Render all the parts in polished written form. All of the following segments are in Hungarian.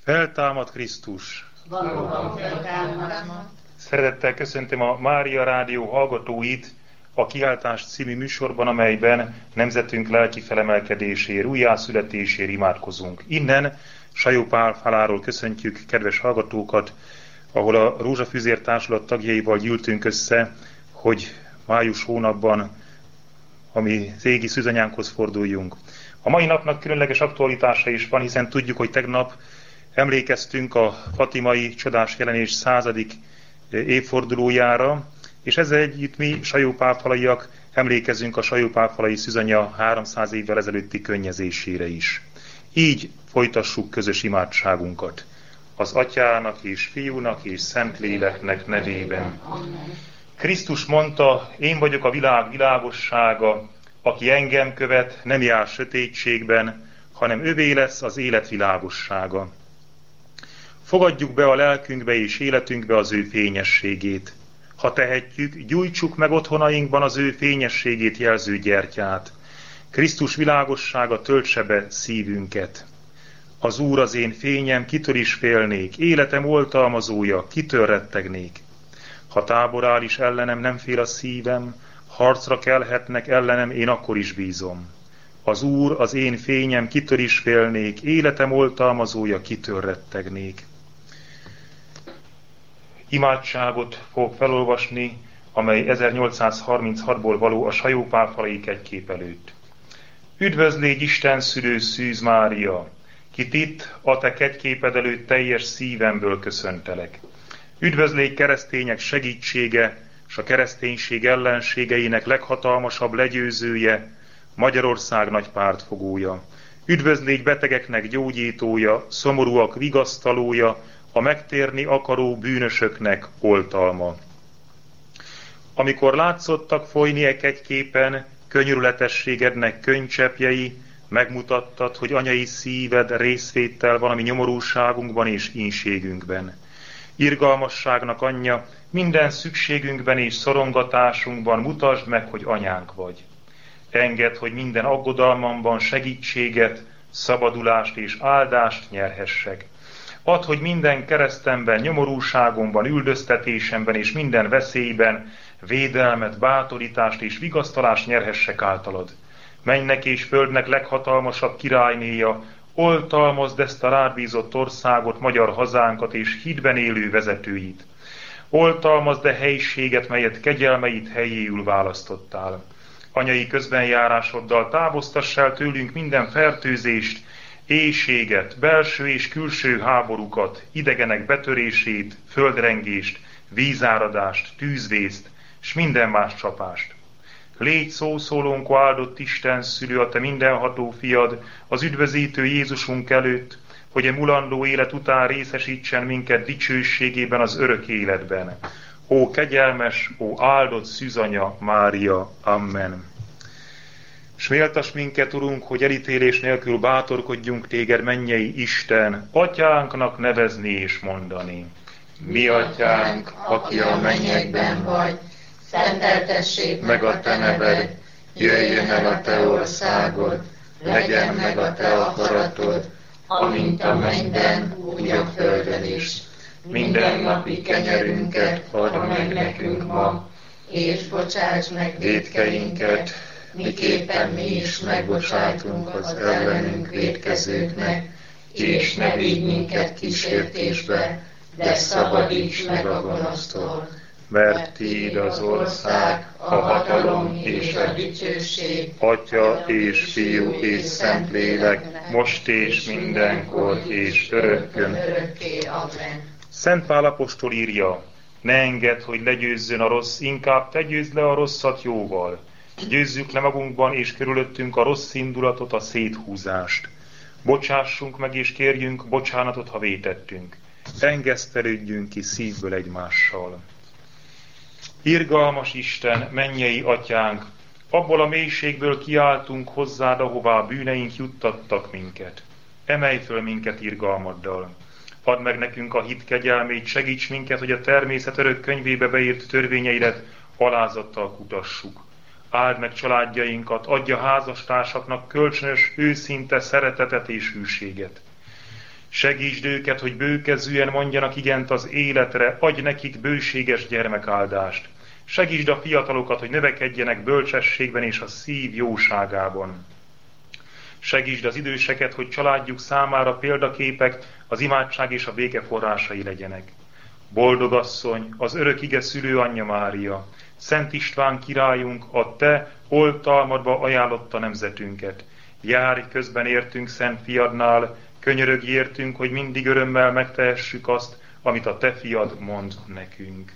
Feltámad Krisztus! Valóban feltámad. Szeretettel köszöntöm a Mária Rádió hallgatóit a Kiáltás című műsorban, amelyben nemzetünk lelki felemelkedéséért, újjászületéséért imádkozunk. Innen Sajó Pál faláról köszöntjük kedves hallgatókat, ahol a Rózsafüzér Társulat tagjaival gyűltünk össze, hogy május hónapban, ami az égi szűzanyánkhoz forduljunk. A mai napnak különleges aktualitása is van, hiszen tudjuk, hogy tegnap emlékeztünk a fatimai csodás jelenés 100. évfordulójára, és ezzel együtt mi sajópálfalaiak emlékezünk a sajópálfalai szűzanya 300 évvel ezelőtti könnyezésére is. Így folytassuk közös imádságunkat. Az Atyának és Fiúnak és Szentléleknek nevében. Krisztus mondta, én vagyok a világ világossága, aki engem követ, nem jár sötétségben, hanem övé lesz az élet világossága. Fogadjuk be a lelkünkbe és életünkbe az ő fényességét. Ha tehetjük, gyújtsuk meg otthonainkban az ő fényességét jelző gyertyát. Krisztus világossága töltse be szívünket. Az Úr az én fényem, kitől is félnék, életem oltalmazója, kitől rettegnék. Ha tábor áll is ellenem, nem fél a szívem, harcra kelhetnek ellenem, én akkor is bízom. Az Úr az én fényem, kitől is félnék, életem oltalmazója, kitől rettegnék. Imádságot fog felolvasni, amely 1836-ból való a sajópálfalai kegykép előtt. Üdvözlégy Isten szülő Szűz Mária, kit itt a te kegyképed előtt teljes szívemből köszöntelek. Üdvözlégy keresztények segítsége, s a kereszténység ellenségeinek leghatalmasabb legyőzője, Magyarország nagy pártfogója. Üdvözlégy betegeknek gyógyítója, szomorúak vigasztalója, a megtérni akaró bűnösöknek oltalma. Amikor látszottak folyni e kegyképen, könyörületességednek könycseppjei, megmutattad, hogy anyai szíved részvéttel van a mi nyomorúságunkban és ínségünkben. Irgalmasságnak anyja, minden szükségünkben és szorongatásunkban mutasd meg, hogy anyánk vagy. Engedd, hogy minden aggodalmamban segítséget, szabadulást és áldást nyerhessek. Add, hogy minden keresztemben, nyomorúságomban, üldöztetésemben és minden veszélyben védelmet, bátorítást és vigasztalást nyerhessek általad. Mennynek és földnek leghatalmasabb királynéja, oltalmazd ezt a rád bízott országot, magyar hazánkat és hídben élő vezetőit. Oltalmazd a helyiséget, melyet kegyelmeit helyéül választottál. Anyai közbenjárásoddal távoztass el tőlünk minden fertőzést, éhséget, belső és külső háborúkat, idegenek betörését, földrengést, vízáradást, tűzvészt, s minden más csapást. Légy szószólónk, áldott Isten szülő, a te mindenható fiad, az üdvözítő Jézusunk előtt, hogy a mulandó élet után részesítsen minket dicsőségében az örök életben. Ó kegyelmes, ó áldott szűzanya Mária, amen. S méltass minket, Urunk, hogy elítélés nélkül bátorkodjunk téged, mennyei Isten, atyánknak nevezni és mondani. Mi atyánk, aki a mennyekben vagy, szenteltessék meg a te neved, jöjjön el a te országod, legyen meg a te akaratod, amint a mennyben, úgy a földön is. Mindennapi kenyerünket add meg nekünk ma, és bocsáss meg vétkeinket, miképpen mi is megbocsátunk az ellenünk vétkezőknek, és ne vigy minket kísértésbe, de szabadíts meg a gonosztól. Mert tiéd az ország, a hatalom és a dicsőség, Atya és Fiú és Szentlélek, most és mindenkor és örökkön. Örökké. Amen. Szent Pál apostol írja, ne engedd, hogy legyőzzön a rossz, inkább te győzd le a rosszat jóval. Győzzük le magunkban és körülöttünk a rossz indulatot, a széthúzást. Bocsássunk meg és kérjünk bocsánatot, ha vétettünk. Engesztelődjünk ki szívből egymással. Irgalmas Isten, mennyei atyánk, abból a mélységből kiáltunk hozzád, ahová bűneink juttattak minket. Emelj föl minket irgalmaddal. Add meg nekünk a hit kegyelmét, segíts minket, hogy a természet örök könyvébe beírt törvényeidet alázattal kutassuk. Áld meg családjainkat, adja házastársaknak kölcsönös, őszinte szeretetet és hűséget. Segítsd őket, hogy bőkezűen mondjanak igent az életre, adj nekik bőséges gyermekáldást. Segítsd a fiatalokat, hogy növekedjenek bölcsességben és a szív jóságában. Segítsd az időseket, hogy családjuk számára példaképek, az imádság és a béke forrásai legyenek. Boldog asszony, az örök ige szülőanyja Mária, Szent István királyunk, a te oltalmadba ajánlotta nemzetünket. Járj közben értünk Szent Fiadnál, könyörögj értünk, hogy mindig örömmel megtehessük azt, amit a te fiad mond nekünk.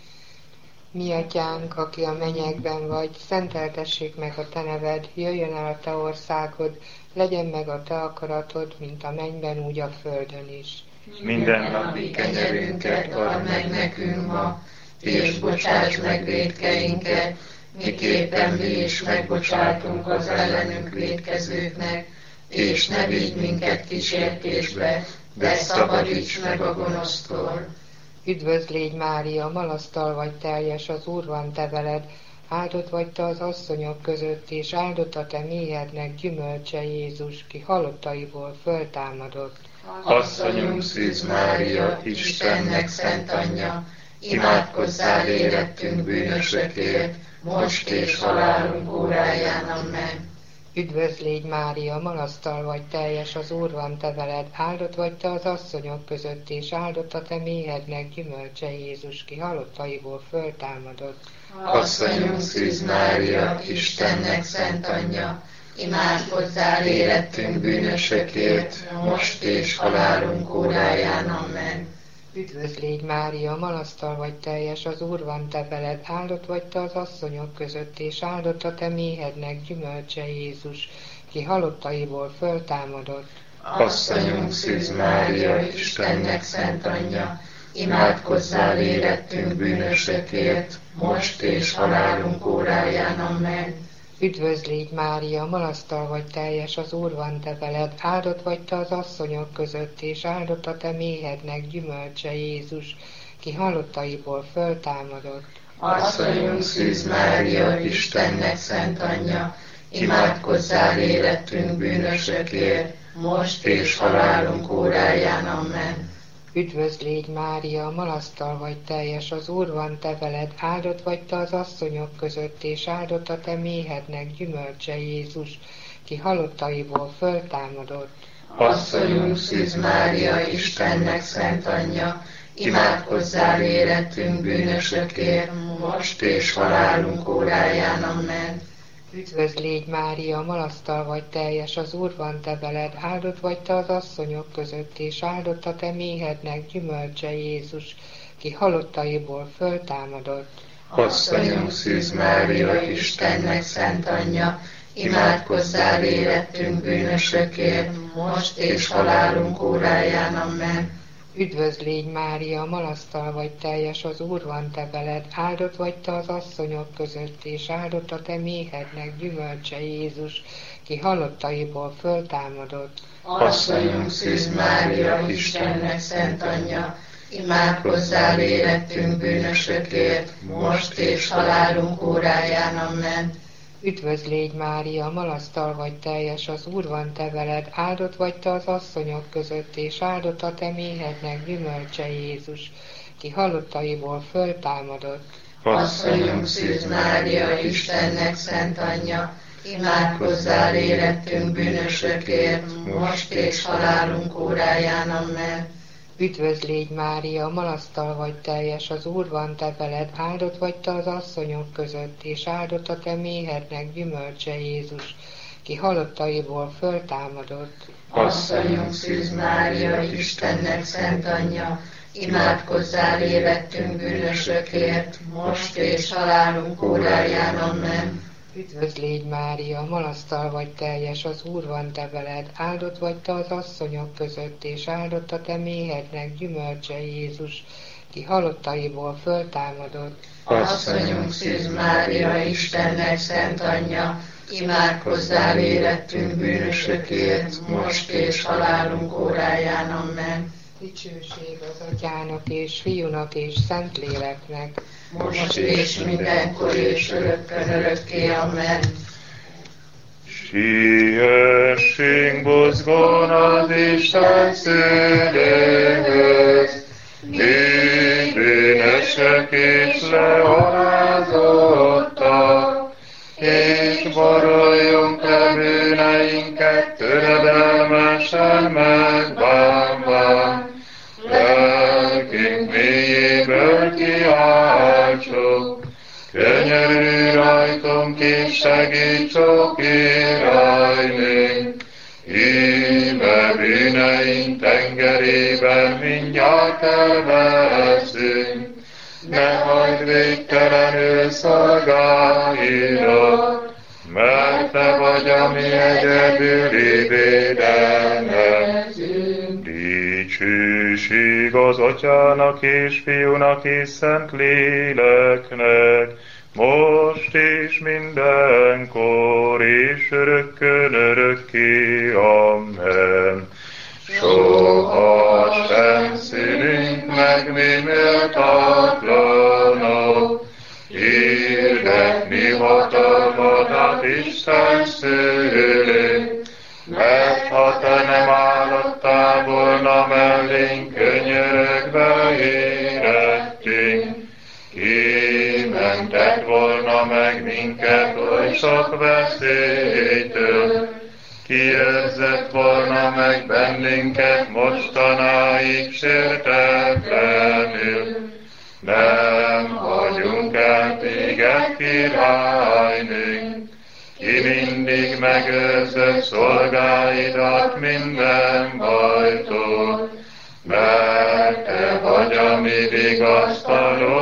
Mi atyánk, aki a mennyekben vagy, szenteltessék meg a te neved, jöjjön el a te országod, legyen meg a te akaratod, mint a mennyben, úgy a földön is. Minden napi kenyerünket add meg nekünk ma, és bocsáss meg vétkeinket, miképpen mi is megbocsátunk az ellenünk vétkezőknek, és ne vigy minket kísértésbe, de szabadíts meg a gonosztól. Üdvözl légy Mária, malasztal vagy teljes, az Úr van te veled, áldott vagy te az asszonyok között, és áldott a te méhednek gyümölcse Jézus, ki halottaiból föltámadott. Asszonyunk Szűz Mária, Istennek szent anyja, imádkozzál érettünk bűnösökért, most és halálunk óráján. Amen. Üdvözl légy Mária, malasztal vagy teljes, az Úr van te veled, áldott vagy te az asszonyok között, és áldott a te méhednek gyümölcse Jézus, ki halottaiból föltámadott. Asszonyunk Szűz Mária, Istennek szent anyja, imádkozzál érettünk bűnösökért, most és halálunk óráján. Amen. Üdvözl légy Mária, malasztal vagy teljes, az Úr van te veled, áldott vagy te az asszonyok között, és áldott a te méhednek gyümölcse Jézus, ki halottaiból föltámadott. Asszonyunk Szűz Mária, Istennek szent anyja, imádkozzál érettünk bűnösökért, most és halálunk óráján. Amen. Üdvözl légy Mária, malasztal vagy teljes, az Úr van te veled, áldott vagy te az asszonyok között, és áldott a te méhednek gyümölcse Jézus, ki halottaiból föltámadott. Asszonyunk Szűz Mária, Istennek szent anyja, imádkozzál érettünk bűnösökért, most és halálunk óráján. Amen. Üdvözl légy Mária, malasztal vagy teljes, az Úr van te veled, áldott vagy te az asszonyok között, és áldott a te méhednek gyümölcse Jézus, ki halottaiból föltámadott. Asszonyunk Szűz Mária, Istennek szent anyja, imádkozzál érettünk bűnösökért, most és halálunk óráján. Amen. Üdvözl légy Mária, malasztal vagy teljes, az Úr van te veled, áldott vagy te az asszonyok között, és áldott a te méhednek gyümölcse Jézus, ki halottaiból föltámadott. Asszonyunk Szűz Mária, Istennek szent anyja, imádkozzál érettünk bűnösökért, most és halálunk óráján. Amen. Üdvözl légy Mária, malasztal vagy teljes, az Úr van te veled, áldott vagy te az asszonyok között, és áldott a te méhednek gyümölcse Jézus, ki halottaiból föltámadott. Asszonyunk Szűz Mária, Istennek szent anyja, imádkozzál érettünk bűnösökért, most és halálunk óráján. Amen. Üdvözl légy Mária, malasztal vagy teljes, az Úr van te veled, áldott vagy te az asszonyok között, és áldott a te méhednek gyümölcse Jézus, ki halottaiból föltámadott. Asszonyunk Szűz Mária, Istennek szent anyja, imádkozzál érettünk bűnösökért, most és halálunk óráján. Amen. Üdvözl légy Mária, malasztal vagy teljes, az Úr van te veled, áldott vagy te az asszonyok között, és áldott a te méhednek gyümölcse Jézus, ki halottaiból föltámadott. Asszonyunk Szűz Mária, Istennek szent anyja, imádkozzál érettünk bűnösökért, most és halálunk óráján. Amen. Üdvözl légy Mária, malasztal vagy teljes, az Úr van te veled, áldott vagy te az asszonyok között, és áldott a te méhednek gyümölcse Jézus, ki halottaiból föltámadott. Asszonyunk Szűz Mária, Istennek szent anyja, imádkozzál érettünk bűnösökért, most és halálunk óráján. Amen. Dicsőség az Atyának és Fiúnak és Szentléleknek, most és mindenkor és örökkön örökké. Amen. Siessünk buzgón az Isten szülőhöz, mi bűnösök és lealázottak, és boruljunk le bűneinket töredelmesen megbánván. Lelkünk mélyéből kiáltsuk, könyörülj rajtunk és segíts, ó királynőnk. Íme bűneink tengerében mindjárt elveszünk, ne hagyd végtelenül szolgáidra, mert te vagy a mi egyedüli védelmezünk. Dicsőség az Atyának és Fiúnak és Szent Léleknek, most és mindenkor és örökkön örökké. Amen. Soha sem szűnünk meg mi méltatlanok, hirdetni hatalmadat, Isten szülő, mert ha te nem állottál volna mellénk, könyörögve érettünk, kimentett volna meg minket oly sok veszélytől, kiőrzött volna meg bennünket mostanáig sértetlenül. Nem hagyunk el téged, királynőnk, ki mindig megőrzött szolgáidat minden bajtól, mert te vagy a mi vigasztaló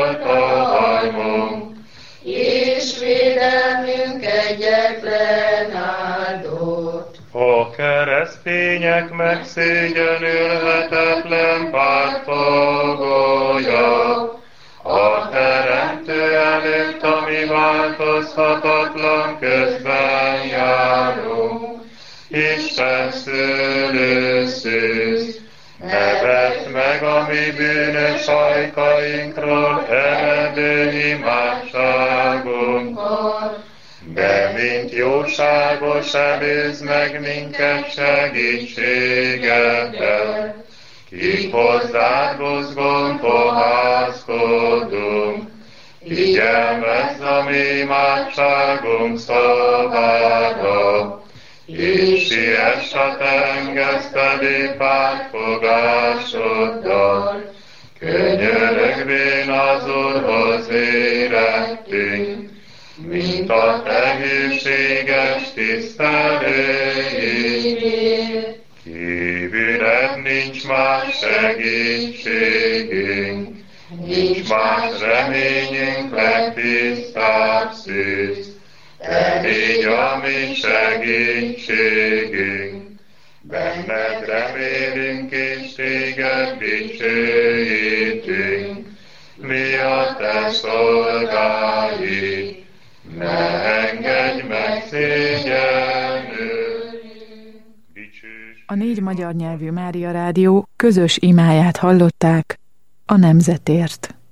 oltalmunk, és védelmünk egyetlen áldott. A keresztények megszégyenülhetetlen pártfogója, a Teremtő előtt, ami változhatatlan közben járunk. Isten szülőszűz, nevet meg a mi bűnös ajkainkról eredő imádságunkkal, de mint jóságos előz meg minket segítségeddel, kik hozzád buzgón poházkodunk, figyelmezz a mi imádságunk szavára, és siess a tengeszteli pártfogásoddal, könyörögvén az Úrhoz érettünk, mint a te hűséges tisztelőjét. Kívüled nincs más segítségünk, nincs más reményünk, legtisztább szűz. Te légy a mi segítségünk, benned remélünk és téged dicsőítünk, mi a te szolgáid, ne engedj meg szégyenül. A 4 magyar nyelvű Mária Rádió közös imáját hallották a nemzetért.